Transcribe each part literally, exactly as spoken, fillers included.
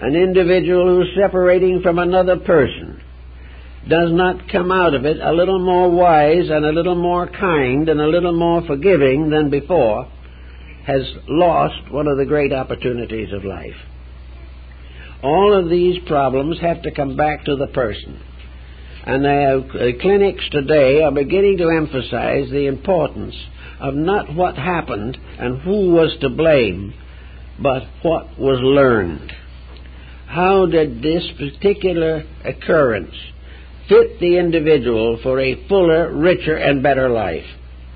an individual who's separating from another person does not come out of it a little more wise and a little more kind and a little more forgiving than before, has lost one of the great opportunities of life. All of these problems have to come back to the person. And the uh, clinics today are beginning to emphasize the importance of not what happened and who was to blame, but what was learned. How did this particular occurrence fit the individual for a fuller, richer, and better life?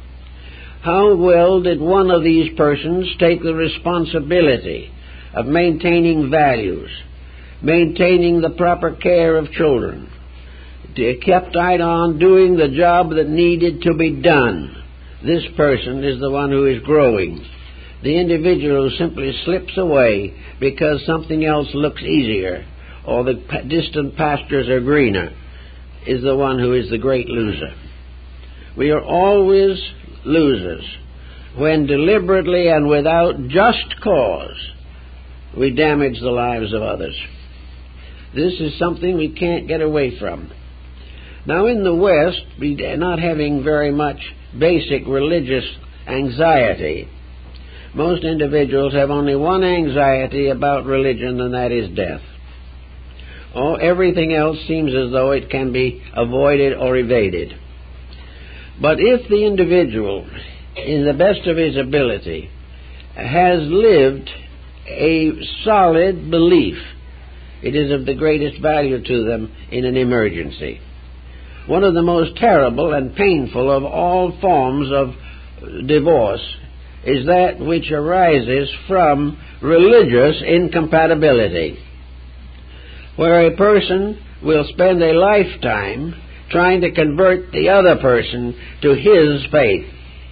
How well did one of these persons take the responsibility of maintaining values, maintaining the proper care of children, kept right on doing the job that needed to be done? This person is the one who is growing. The individual who simply slips away because something else looks easier or the distant pastures are greener is the one who is the great loser. We are always losers when deliberately and without just cause we damage the lives of others. This is something we can't get away from. Now, in the West, we not having very much basic religious anxiety, most individuals have only one anxiety about religion, and that is death. Oh, everything else seems as though it can be avoided or evaded. But if the individual, in the best of his ability, has lived a solid belief, it is of the greatest value to them in an emergency. One of the most terrible and painful of all forms of divorce is that which arises from religious incompatibility, where a person will spend a lifetime trying to convert the other person to his faith.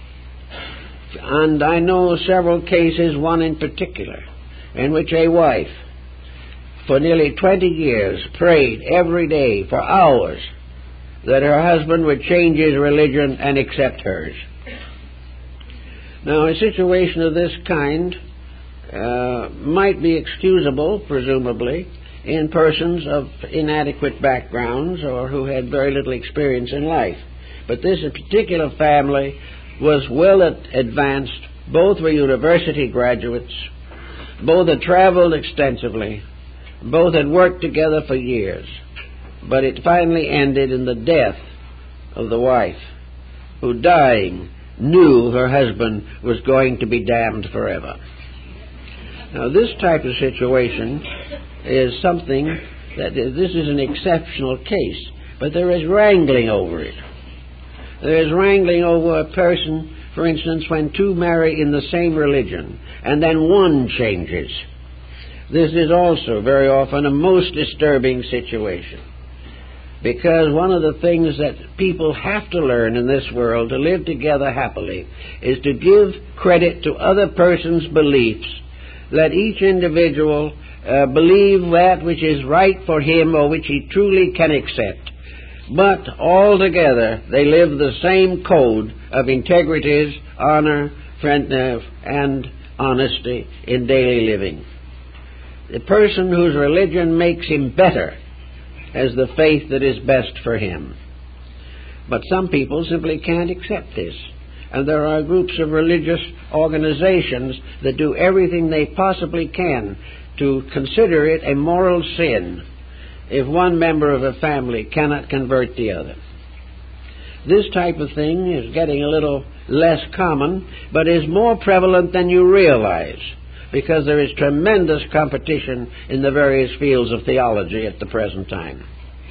And I know several cases, one in particular, in which a wife for nearly twenty years prayed every day for hours that her husband would change his religion and accept hers. Now, a situation of this kind uh, might be excusable, presumably, in persons of inadequate backgrounds or who had very little experience in life. But this particular family was well advanced. Both were university graduates. Both had traveled extensively. Both had worked together for years. But it finally ended in the death of the wife, who, dying, knew her husband was going to be damned forever. Now, this type of situation is something that is, this is an exceptional case, but there is wrangling over it. There is wrangling over a person, for instance, when two marry in the same religion, and then one changes. This is also very often a most disturbing situation, because one of the things that people have to learn in this world to live together happily is to give credit to other persons' beliefs. Let each individual uh, believe that which is right for him or which he truly can accept. But all together they live the same code of integrities, honor, friendship, and honesty in daily living. The person whose religion makes him better has the faith that is best for him. But some people simply can't accept this. And there are groups of religious organizations that do everything they possibly can to consider it a moral sin if one member of a family cannot convert the other. This type of thing is getting a little less common, but is more prevalent than you realize, because there is tremendous competition in the various fields of theology at the present time.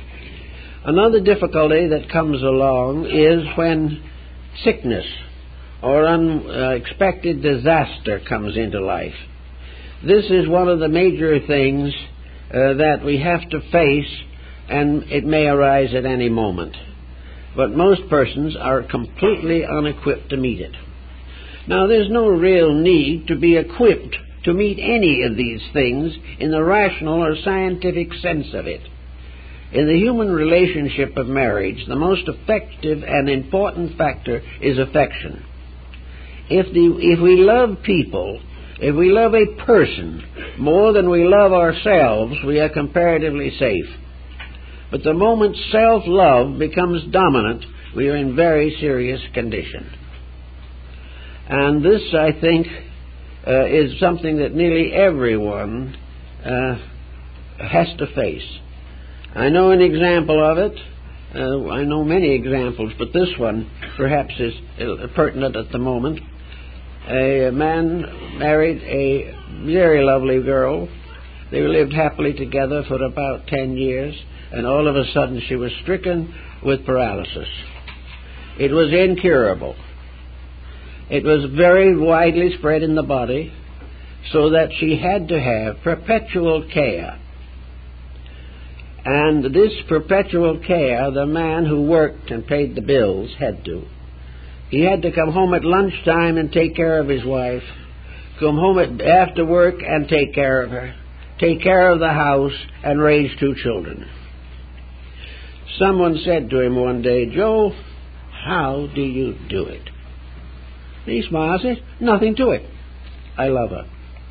Another difficulty that comes along is when sickness or unexpected disaster comes into life. This is one of the major things uh, that we have to face, and it may arise at any moment. But most persons are completely unequipped to meet it. Now, there's no real need to be equipped to meet any of these things in the rational or scientific sense of it. In the human relationship of marriage, the most effective and important factor is affection. If, the, if we love people If we love a person more than we love ourselves, we are comparatively safe. But the moment self-love becomes dominant, we are in very serious condition. And this, I think, uh, is something that nearly everyone uh, has to face. I know an example of it. Uh, I know many examples, but this one perhaps is pertinent at the moment. A man married a very lovely girl. They lived happily together for about ten years, and all of a sudden she was stricken with paralysis. It was incurable. It was very widely spread in the body, so that she had to have perpetual care. And this perpetual care, the man who worked and paid the bills had to. He had to come home at lunchtime and take care of his wife, come home at, after work and take care of her, take care of the house, and raise two children. Someone said to him one day, "Joe, how do you do it?" He smiled and said, "Nothing to it. I love her."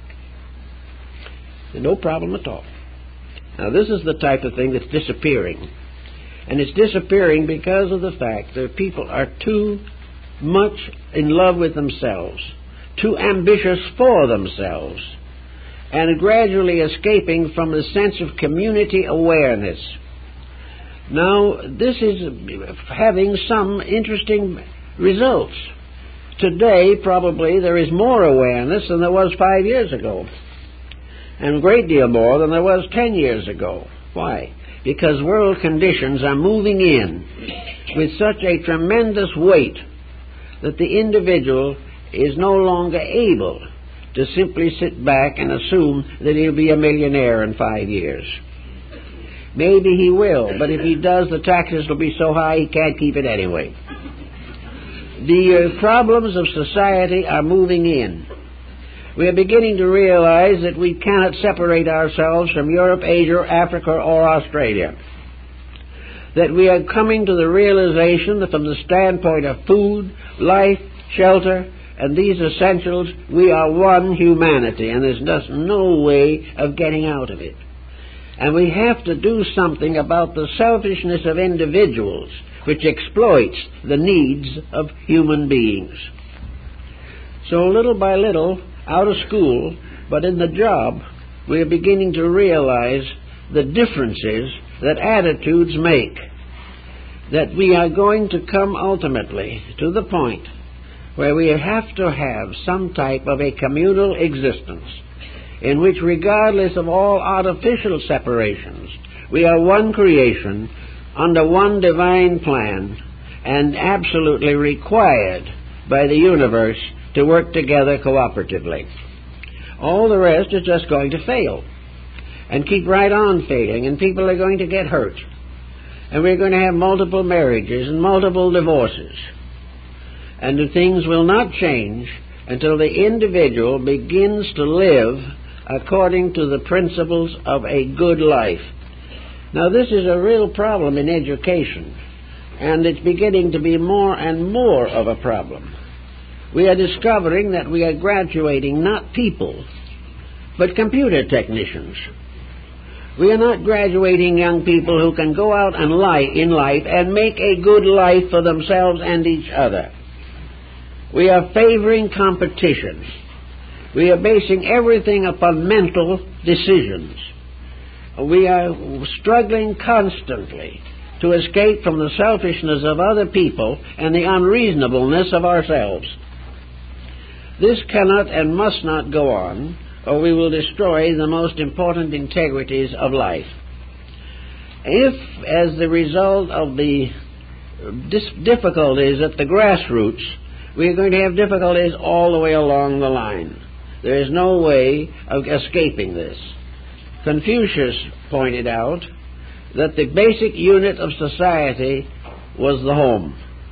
No problem at all. Now, this is the type of thing that's disappearing. And it's disappearing because of the fact that people are too much in love with themselves, too ambitious for themselves, and gradually escaping from the sense of community awareness. Now, this is having some interesting results. Today, probably, there is more awareness than there was five years ago, and a great deal more than there was ten years ago. Why? Because world conditions are moving in with such a tremendous weight that the individual is no longer able to simply sit back and assume that he'll be a millionaire in five years. Maybe he will, but if he does, the taxes will be so high he can't keep it anyway. The uh, problems of society are moving in. We are beginning to realize that we cannot separate ourselves from Europe, Asia, Africa, or Australia. That we are coming to the realization that from the standpoint of food, life, shelter, and these essentials, we are one humanity, and there's just no way of getting out of it. And we have to do something about the selfishness of individuals, which exploits the needs of human beings. So little by little, out of school, but in the job, we are beginning to realize the differences that attitudes make. That we are going to come ultimately to the point where we have to have some type of a communal existence in which, regardless of all artificial separations, we are one creation under one divine plan and absolutely required by the universe to work together cooperatively. All the rest is just going to fail and keep right on failing, and people are going to get hurt. And we're going to have multiple marriages and multiple divorces. And the things will not change until the individual begins to live according to the principles of a good life. Now, this is a real problem in education, and it's beginning to be more and more of a problem. We are discovering that we are graduating not people, but computer technicians. We are not graduating young people who can go out and lie in life and make a good life for themselves and each other. We are favoring competition. We are basing everything upon mental decisions. We are struggling constantly to escape from the selfishness of other people and the unreasonableness of ourselves. This cannot and must not go on, or we will destroy the most important integrities of life. If, as the result of the dis- difficulties at the grassroots, we are going to have difficulties all the way along the line. There is no way of escaping this. Confucius pointed out that the basic unit of society was the home.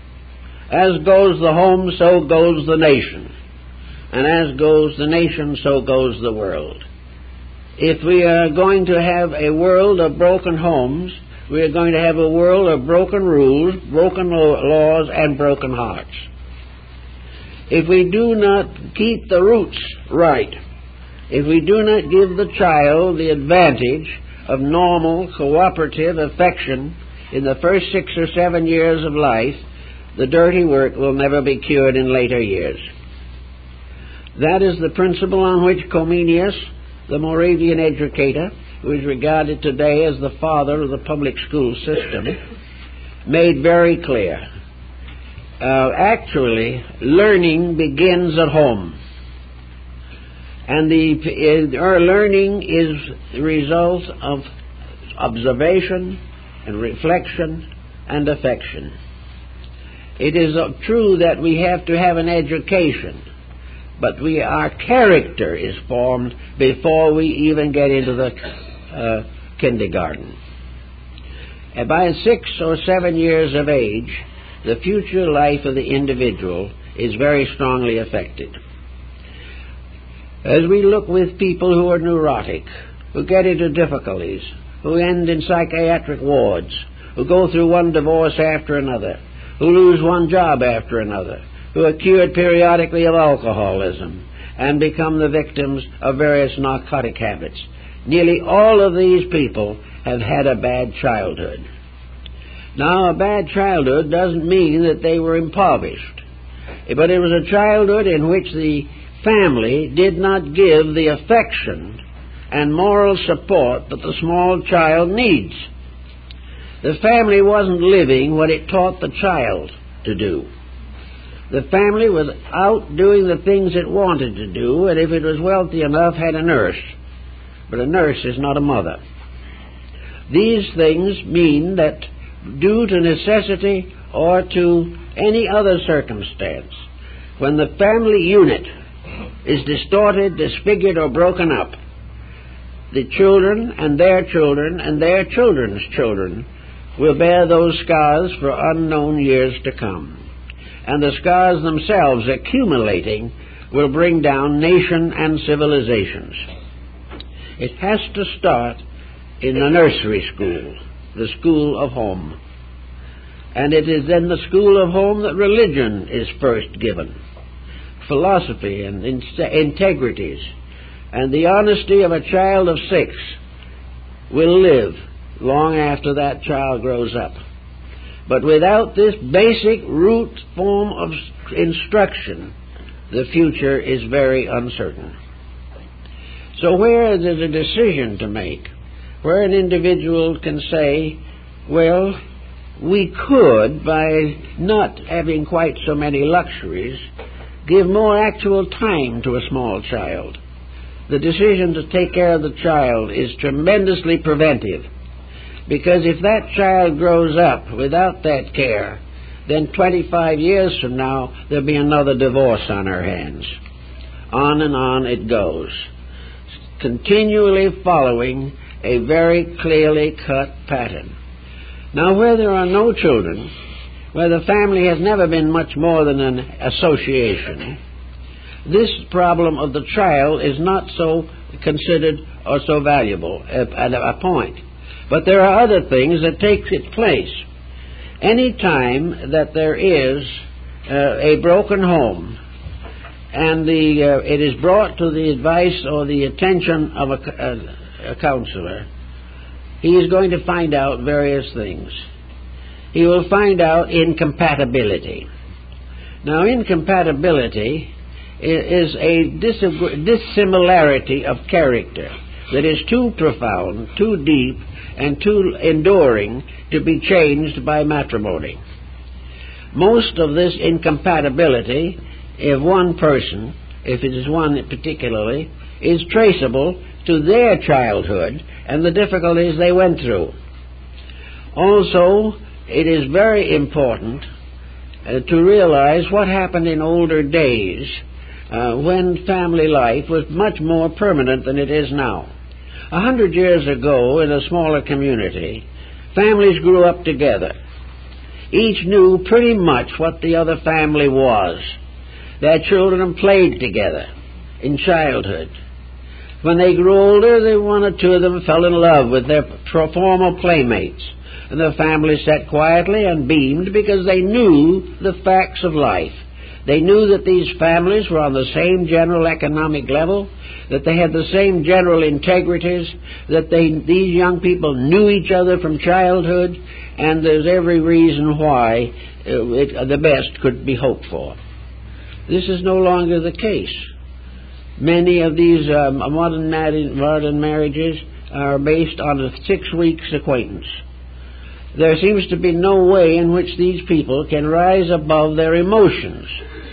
As goes the home, so goes the nation. And as goes the nation, so goes the world. If we are going to have a world of broken homes, we are going to have a world of broken rules, broken laws, and broken hearts. if we do not keep the roots right, if we do not give the child the advantage of normal, cooperative affection in the first six or seven years of life, the dirty work will never be cured in later years. That is the principle on which Comenius, the Moravian educator, who is regarded today as the father of the public school system, made very clear. Uh, actually, learning begins at home. And the, our learning is the result of observation and reflection and affection. It is uh, true that we have to have an education, but we, our character is formed before we even get into the uh, kindergarten. And by six or seven years of age, the future life of the individual is very strongly affected. As we look with people who are neurotic, who get into difficulties, who end in psychiatric wards, who go through one divorce after another, who lose one job after another, who are cured periodically of alcoholism and become the victims of various narcotic habits. Nearly all of these people have had a bad childhood. Now, a bad childhood doesn't mean that they were impoverished, but it was a childhood in which the family did not give the affection and moral support that the small child needs. The family wasn't living what it taught the child to do. The family was out doing the things it wanted to do, and if it was wealthy enough, had a nurse. But a nurse is not a mother. These things mean that due to necessity or to any other circumstance, when the family unit is distorted, disfigured, or broken up, the children and their children and their children's children will bear those scars for unknown years to come. And the scars themselves, accumulating, will bring down nation and civilizations. It has to start in the nursery school, the school of home. And it is in the school of home that religion is first given. Philosophy and in- integrities. And the honesty of a child of six will live long after that child grows up. But without this basic root form of instruction, the future is very uncertain. So where there's a decision to make, where an individual can say, well, we could, by not having quite so many luxuries, give more actual time to a small child. The decision to take care of the child is tremendously preventive, because if that child grows up without that care, then twenty-five years from now there'll be another divorce on her hands. On and on it goes, continually following a very clearly cut pattern. Now, where there are no children, where the family has never been much more than an association, this problem of the child is not so considered or so valuable at a point. But there are other things that take its place. Any time that there is uh, a broken home and the uh, it is brought to the advice or the attention of a, a, a counselor, he is going to find out various things. He will find out incompatibility. Now, incompatibility is a dissimilarity of character that is too profound, too deep, and too enduring to be changed by matrimony. Most of this incompatibility, if one person, if it is one particularly, is traceable to their childhood and the difficulties they went through. Also, it is very important uh, to realize what happened in older days uh, when family life was much more permanent than it is now. A hundred years ago, in a smaller community, families grew up together. Each knew pretty much what the other family was. Their children played together in childhood. When they grew older, they, one or two of them fell in love with their former playmates, and the family sat quietly and beamed because they knew the facts of life. They knew that these families were on the same general economic level, that they had the same general integrities, that they, these young people knew each other from childhood, and there's every reason why uh, it, uh, the best could be hoped for. This is no longer the case. Many of these um, modern, modern marriages are based on a six weeks acquaintance. There seems to be no way in which these people can rise above their emotions.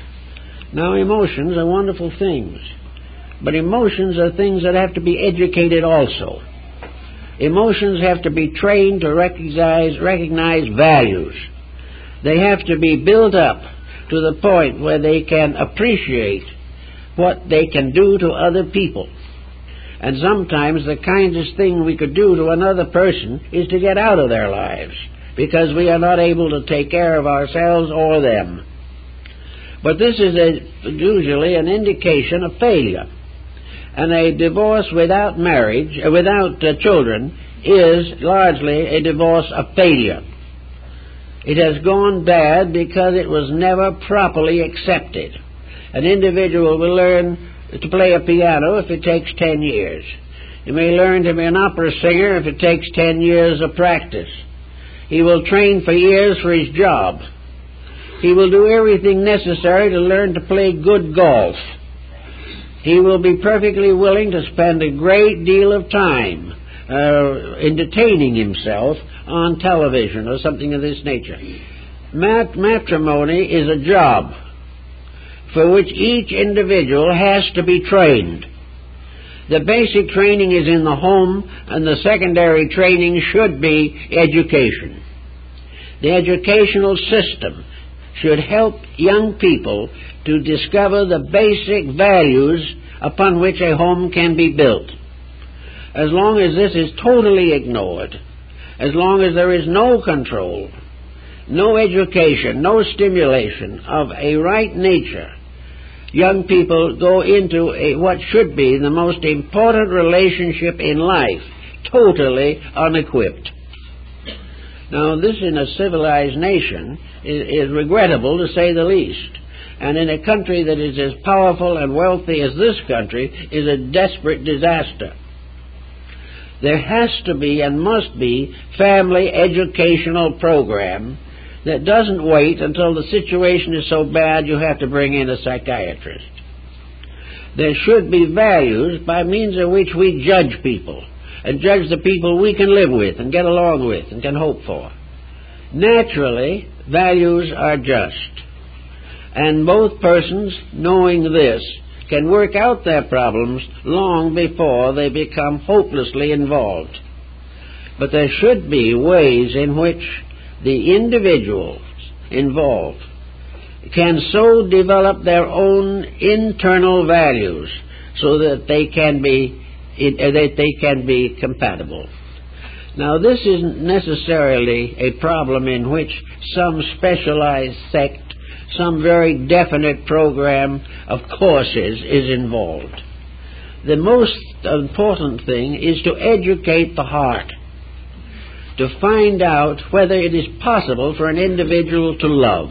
Now, emotions are wonderful things, but emotions are things that have to be educated also. Emotions have to be trained to recognize, recognize values. They have to be built up to the point where they can appreciate what they can do to other people. And sometimes the kindest thing we could do to another person is to get out of their lives, because we are not able to take care of ourselves or them. But this is a, usually an indication of failure. And a divorce without marriage, uh, without uh, children, is largely a divorce of failure. It has gone bad because it was never properly accepted. An individual will learn to play a piano if it takes ten years. He may learn to be an opera singer if it takes ten years of practice. He will train for years for his job. He will do everything necessary to learn to play good golf. He will be perfectly willing to spend a great deal of time uh, entertaining himself on television or something of this nature. Mat- matrimony is a job for which each individual has to be trained. The basic training is in the home, and the secondary training should be education. The educational system should help young people to discover the basic values upon which a home can be built. As long as this is totally ignored, as long as there is no control, no education, no stimulation of a right nature, young people go into a, what should be the most important relationship in life, totally unequipped. Now, this in a civilized nation is, is regrettable, to say the least. And in a country that is as powerful and wealthy as this country, is a desperate disaster. There has to be and must be family educational program that doesn't wait until the situation is so bad you have to bring in a psychiatrist. There should be values by means of which we judge people, and judge the people we can live with and get along with and can hope for. Naturally, values are just, and both persons, knowing this, can work out their problems long before they become hopelessly involved. But there should be ways in which the individuals involved can so develop their own internal values so that they can be that they can be compatible. Now, this isn't necessarily a problem in which some specialized sect, some very definite program of courses is involved. The most important thing is to educate the heart, to find out whether it is possible for an individual to love.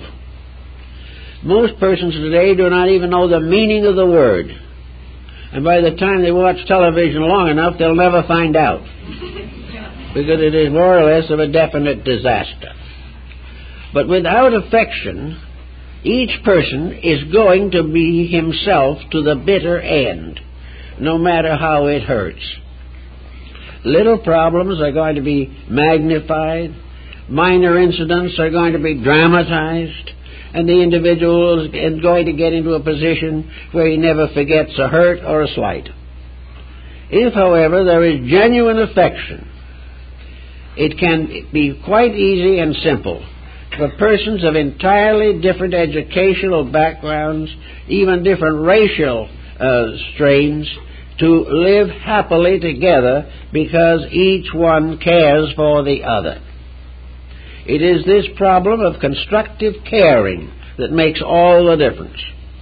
Most persons today do not even know the meaning of the word. And by the time they watch television long enough, they'll never find out. Because it is more or less of a definite disaster. But without affection, each person is going to be himself to the bitter end, no matter how it hurts. Little problems are going to be magnified. Minor incidents are going to be dramatized. And the individual is going to get into a position where he never forgets a hurt or a slight. If, however, there is genuine affection, it can be quite easy and simple for persons of entirely different educational backgrounds, even different racial uh, strains, to live happily together because each one cares for the other. It is this problem of constructive caring that makes all the difference.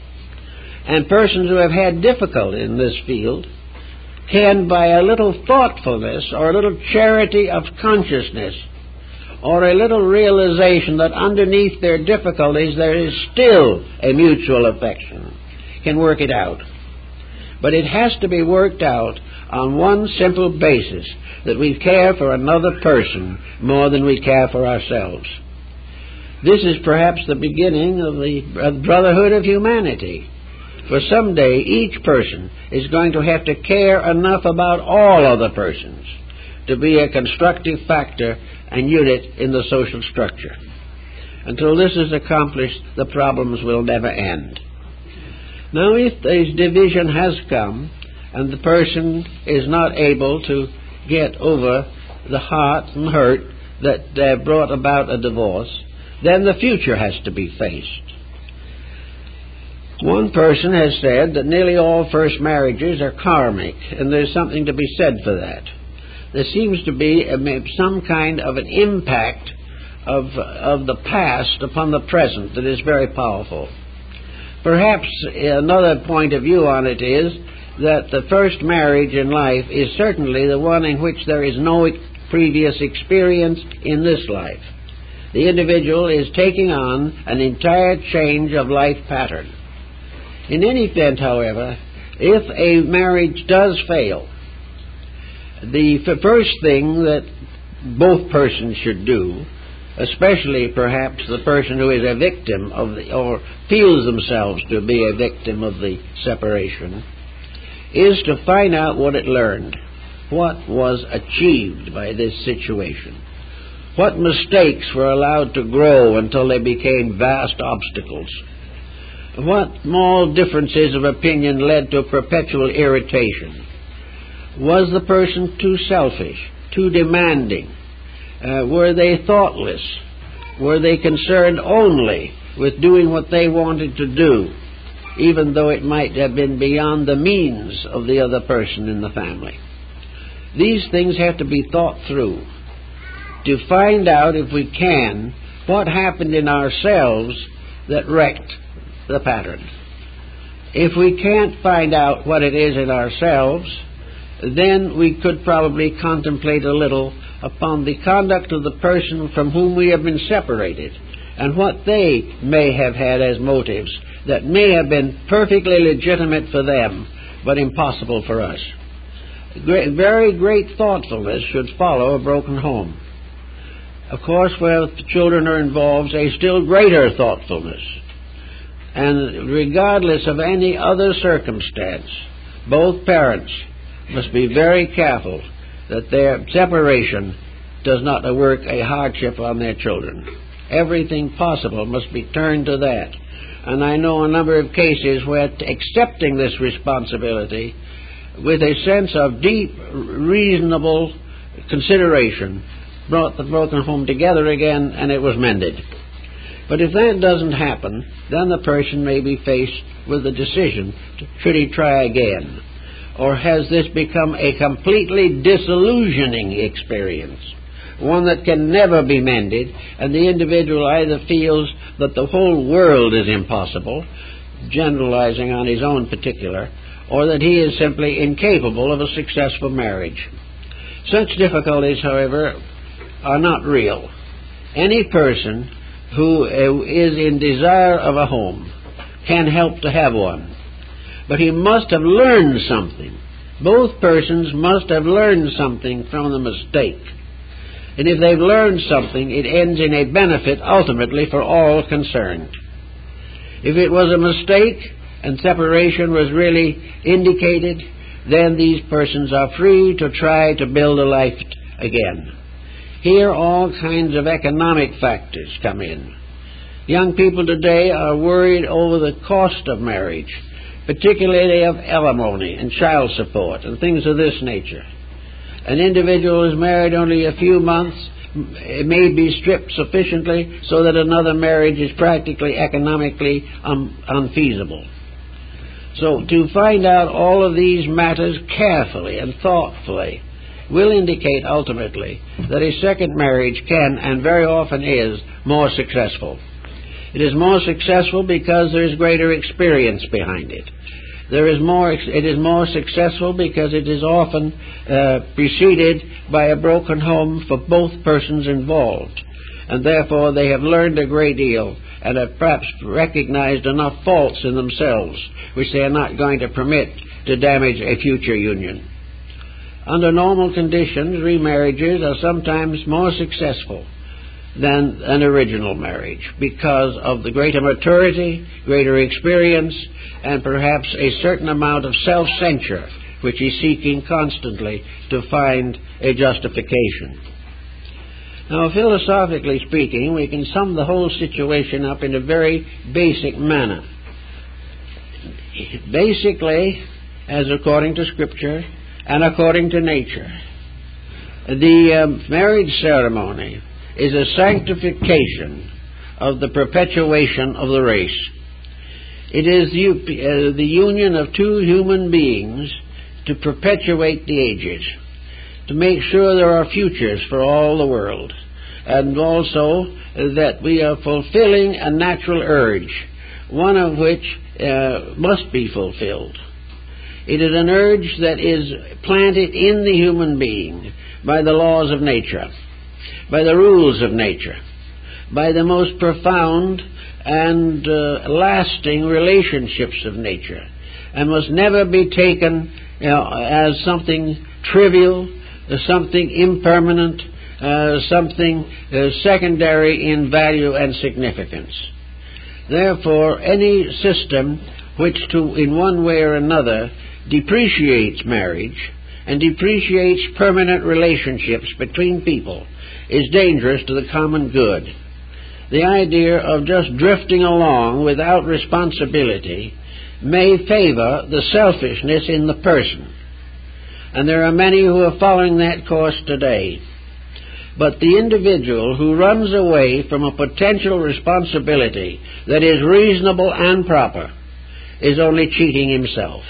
And persons who have had difficulty in this field can, by a little thoughtfulness or a little charity of consciousness, or a little realization that underneath their difficulties there is still a mutual affection, can work it out. But it has to be worked out on one simple basis, that we care for another person more than we care for ourselves. This is perhaps the beginning of the brotherhood of humanity. For someday each person is going to have to care enough about all other persons to be a constructive factor and unit in the social structure. Until this is accomplished, the problems will never end. Now, if this division has come and the person is not able to get over the heart and hurt that uh, brought about a divorce, then the future has to be faced. One person has said that nearly all first marriages are karmic, and there's something to be said for that. There seems to be a, some kind of an impact of, of the past upon the present that is very powerful. Perhaps another point of view on it is that the first marriage in life is certainly the one in which there is no previous experience in this life. The individual is taking on an entire change of life pattern. In any event, however, if a marriage does fail, the first thing that both persons should do, especially perhaps the person who is a victim of the, or feels themselves to be a victim of the separation, is to find out what it learned, what was achieved by this situation, what mistakes were allowed to grow until they became vast obstacles, what small differences of opinion led to perpetual irritation. Was the person too selfish, too demanding? Uh, were they thoughtless? Were they concerned only with doing what they wanted to do, even though it might have been beyond the means of the other person in the family? These things have to be thought through to find out, if we can, what happened in ourselves that wrecked the pattern. If we can't find out what it is in ourselves, then we could probably contemplate a little upon the conduct of the person from whom we have been separated, and what they may have had as motives that may have been perfectly legitimate for them, but impossible for us. Great, very great thoughtfulness should follow a broken home. Of course, where the children are involved, a still greater thoughtfulness. And regardless of any other circumstance, both parents must be very careful that their separation does not work a hardship on their children. Everything possible must be turned to that. And I know a number of cases where accepting this responsibility with a sense of deep, reasonable consideration brought the broken home together again, and it was mended. But if that doesn't happen, then the person may be faced with the decision, should he try again? Or has this become a completely disillusioning experience, one that can never be mended, and the individual either feels that the whole world is impossible, generalizing on his own particular, or that he is simply incapable of a successful marriage. Such difficulties, however, are not real. Any person who is in desire of a home can help to have one. But he must have learned something. Both persons must have learned something from the mistake. And if they've learned something, it ends in a benefit ultimately for all concerned. If it was a mistake and separation was really indicated, then these persons are free to try to build a life again. Here all kinds of economic factors come in. Young people today are worried over the cost of marriage, particularly of alimony and child support and things of this nature. An individual is married only a few months, it may be stripped sufficiently so that another marriage is practically economically un- unfeasible. So to find out all of these matters carefully and thoughtfully will indicate ultimately that a second marriage can, and very often is, more successful. It is more successful because there is greater experience behind it. There is more. It is more successful because it is often uh, preceded by a broken home for both persons involved. and therefore they have learned a great deal and have perhaps recognized enough faults in themselves which they are not going to permit to damage a future union. Under normal conditions, remarriages are sometimes more successful than an original marriage because of the greater maturity, greater experience, and perhaps a certain amount of self-censure which he's seeking constantly to find a justification. Now, philosophically speaking, we can sum the whole situation up in a very basic manner. Basically, as according to Scripture and according to nature, the um, marriage ceremony is a sanctification of the perpetuation of the race. It is the, uh, the union of two human beings to perpetuate the ages, to make sure there are futures for all the world, and also that we are fulfilling a natural urge, one of which uh, must be fulfilled. It is an urge that is planted in the human being by the laws of nature, by the rules of nature, by the most profound and uh, lasting relationships of nature, and must never be taken you know, as something trivial, as something impermanent, uh, something uh, secondary in value and significance. Therefore, any system which to, in one way or another, depreciates marriage and depreciates permanent relationships between people is dangerous to the common good. The idea of just drifting along without responsibility may favor the selfishness in the person, and there are many who are following that course today. But the individual who runs away from a potential responsibility that is reasonable and proper is only cheating himself.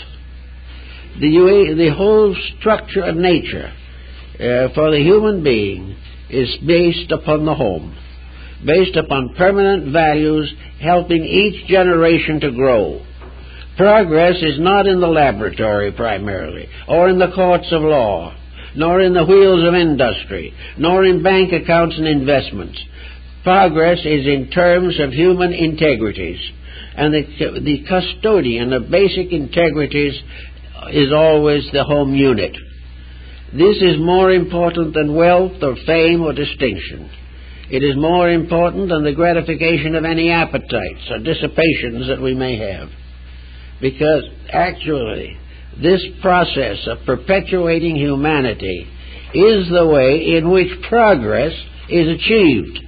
The, the whole structure of nature uh, for the human being is based upon the home, based upon permanent values helping each generation to grow. Progress is not in the laboratory primarily, or in the courts of law, nor in the wheels of industry, nor in bank accounts and investments. Progress is in terms of human integrities, and the, the custodian of basic integrities is always the home unit. This is more important than wealth or fame or distinction. It is more important than the gratification of any appetites or dissipations that we may have. Because actually, this process of perpetuating humanity is the way in which progress is achieved.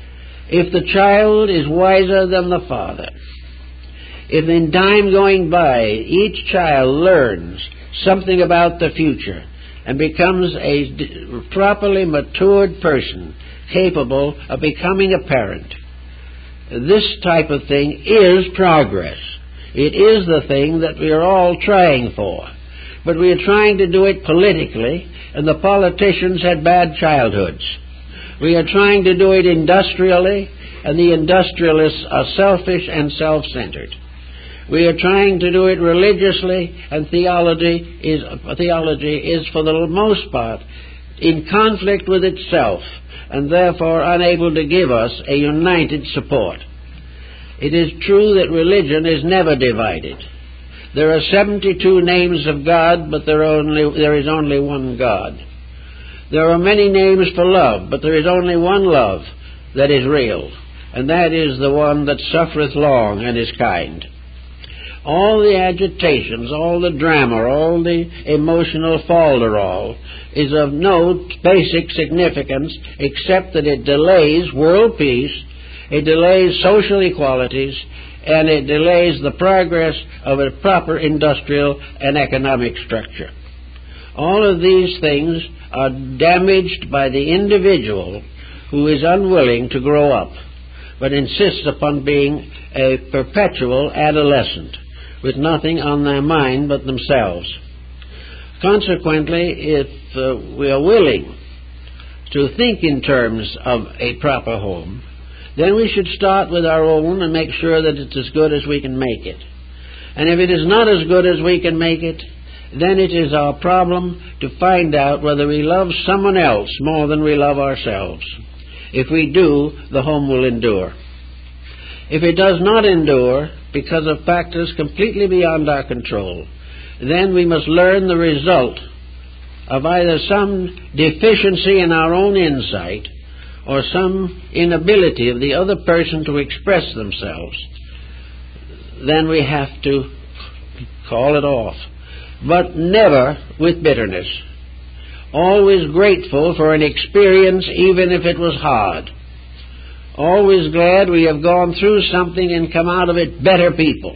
If the child is wiser than the father, if in time going by each child learns something about the future and becomes a properly matured person capable of becoming a parent, this type of thing is progress. It is the thing that we are all trying for. But we are trying to do it politically, and the politicians had bad childhoods. We are trying to do it industrially, and the industrialists are selfish and self-centered. We are trying to do it religiously, and theology is, theology is for the most part in conflict with itself, and therefore unable to give us a united support. It is true that religion is never divided. There are seventy-two names of God, but there, are only, there is only one God. There are many names for love, but there is only one love that is real, and that is the one that suffereth long and is kind. All the agitations, all the drama, all the emotional falderall is of no basic significance except that it delays world peace, it delays social equalities, and it delays the progress of a proper industrial and economic structure. All of these things are damaged by the individual who is unwilling to grow up, but insists upon being a perpetual adolescent with nothing on their mind but themselves. Consequently, if uh, we are willing to think in terms of a proper home, then we should start with our own and make sure that it's as good as we can make it. And if it is not as good as we can make it, then it is our problem to find out whether we love someone else more than we love ourselves. If we do, the home will endure. If it does not endure, because of factors completely beyond our control, then we must learn the result of either some deficiency in our own insight or some inability of the other person to express themselves. Then we have to call it off. But never with bitterness. Always grateful for an experience, even if it was hard. Always glad we have gone through something and come out of it better people.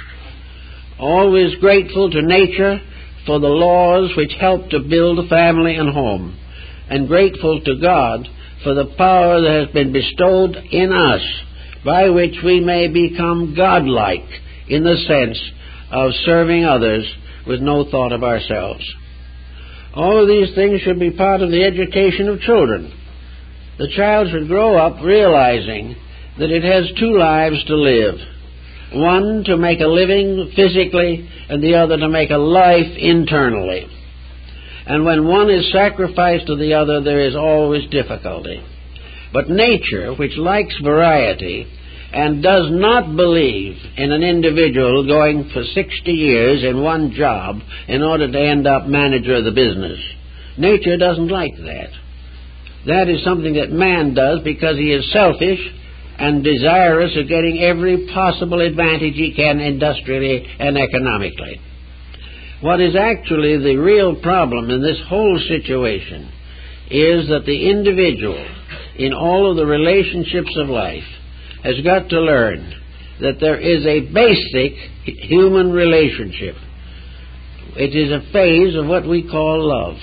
Always grateful to nature for the laws which help to build a family and home. And grateful to God for the power that has been bestowed in us, by which we may become godlike in the sense of serving others with no thought of ourselves. All of these things should be part of the education of children. The child should grow up realizing that it has two lives to live. One to make a living physically, and the other to make a life internally. And when one is sacrificed to the other, there is always difficulty. But nature, which likes variety, and does not believe in an individual going for sixty years in one job in order to end up manager of the business. Nature doesn't like that. That is something that man does because he is selfish and desirous of getting every possible advantage he can industrially and economically. What is actually the real problem in this whole situation is that the individual, in all of the relationships of life, has got to learn that there is a basic human relationship. It is a phase of what we call love.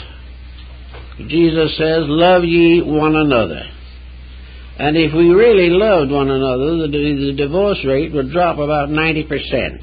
Jesus says, "Love ye one another." And if we really loved one another, the, the divorce rate would drop about ninety percent.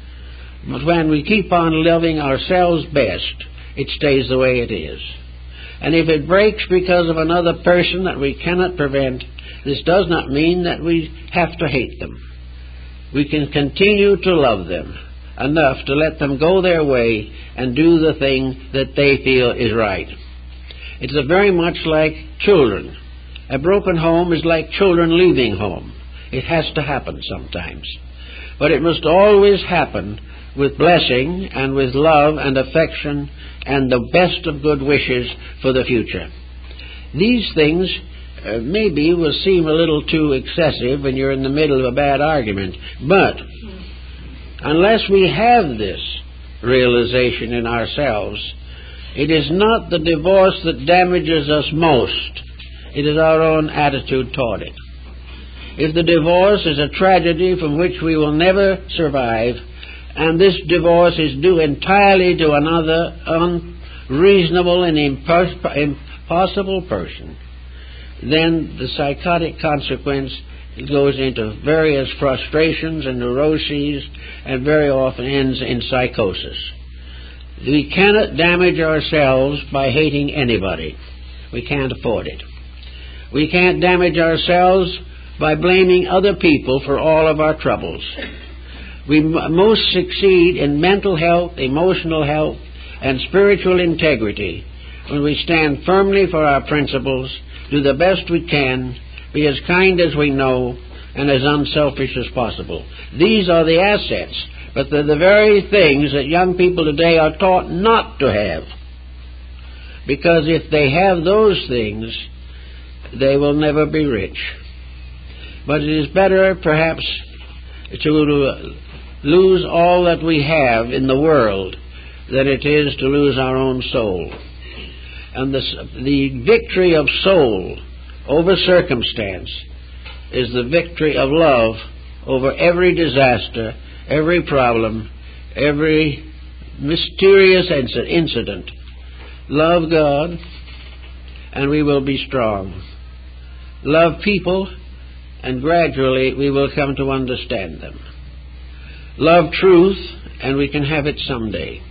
But when we keep on loving ourselves best, it stays the way it is. And if it breaks because of another person that we cannot prevent, this does not mean that we have to hate them. We can continue to love them enough to let them go their way and do the thing that they feel is right. It's very much like children. A broken home is like children leaving home. It has to happen sometimes. But it must always happen with blessing and with love and affection and the best of good wishes for the future. These things uh, maybe will seem a little too excessive when you're in the middle of a bad argument, but unless we have this realization in ourselves, it is not the divorce that damages us most. It is our own attitude toward it. If the divorce is a tragedy from which we will never survive, and this divorce is due entirely to another unreasonable and impossible person, then the psychotic consequence goes into various frustrations and neuroses and very often ends in psychosis. We cannot damage ourselves by hating anybody. We can't afford it. We can't damage ourselves by blaming other people for all of our troubles. We m- most succeed in mental health, emotional health, and spiritual integrity when we stand firmly for our principles, do the best we can, be as kind as we know, and as unselfish as possible. These are the assets, but they're the very things that young people today are taught not to have. Because if they have those things, they will never be rich. But it is better, perhaps, to lose all that we have in the world than it is to lose our own soul. And the, the victory of soul over circumstance is the victory of love over every disaster, every problem, every mysterious incident. Love God, and we will be strong. Love people, and gradually we will come to understand them. Love truth, and we can have it someday.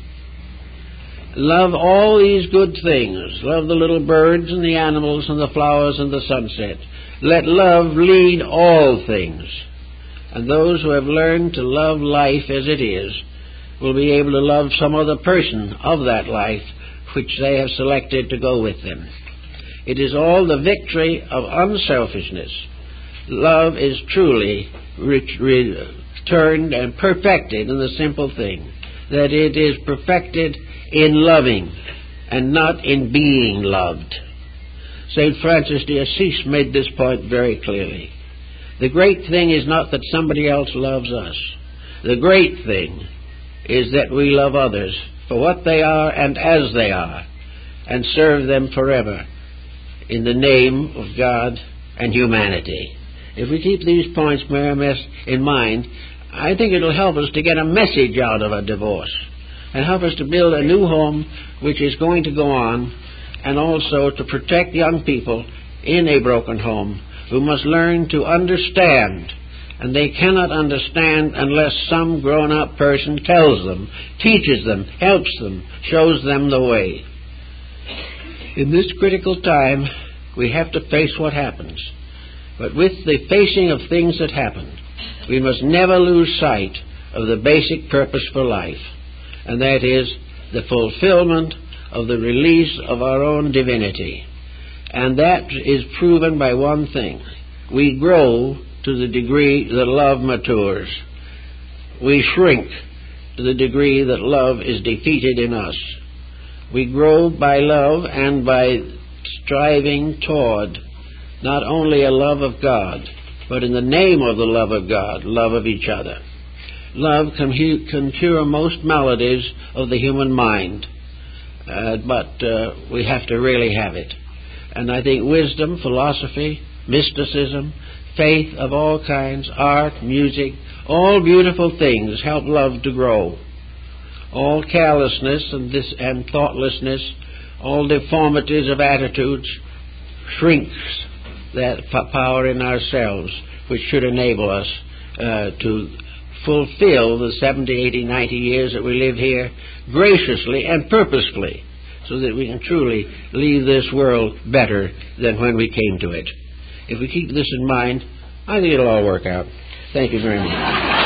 Love all these good things. Love the little birds and the animals and the flowers and the sunset. Let love lead all things. And those who have learned to love life as it is will be able to love some other person of that life which they have selected to go with them. It is all the victory of unselfishness. Love is truly re- re- turned and perfected in the simple thing, that it is perfected in loving and not in being loved. Saint Francis de Assisi made this point very clearly. The great thing is not that somebody else loves us. The great thing is that we love others for what they are and as they are, and serve them forever in the name of God and humanity. If we keep these points more or less in mind, I think it will help us to get a message out of a divorce and help us to build a new home which is going to go on, and also to protect young people in a broken home who must learn to understand. And they cannot understand unless some grown-up person tells them, teaches them, helps them, shows them the way. In this critical time, we have to face what happens. But with the facing of things that happen, we must never lose sight of the basic purpose for life, and that is the fulfillment of the release of our own divinity. And that is proven by one thing. We grow to the degree that love matures. We shrink to the degree that love is defeated in us. We grow by love and by striving toward not only a love of God, but in the name of the love of God, love of each other. Love can, hu- can cure most maladies of the human mind, uh, but uh, we have to really have it. And I think wisdom, philosophy, mysticism, faith of all kinds, art, music, all beautiful things help love to grow. All carelessness and, this, and thoughtlessness, all deformities of attitudes, shrinks that power in ourselves which should enable us uh, to fulfill the seventy, eighty, ninety years that we live here graciously and purposefully, so that we can truly leave this world better than when we came to it. If we keep this in mind, I think it'll all work out. Thank you very much.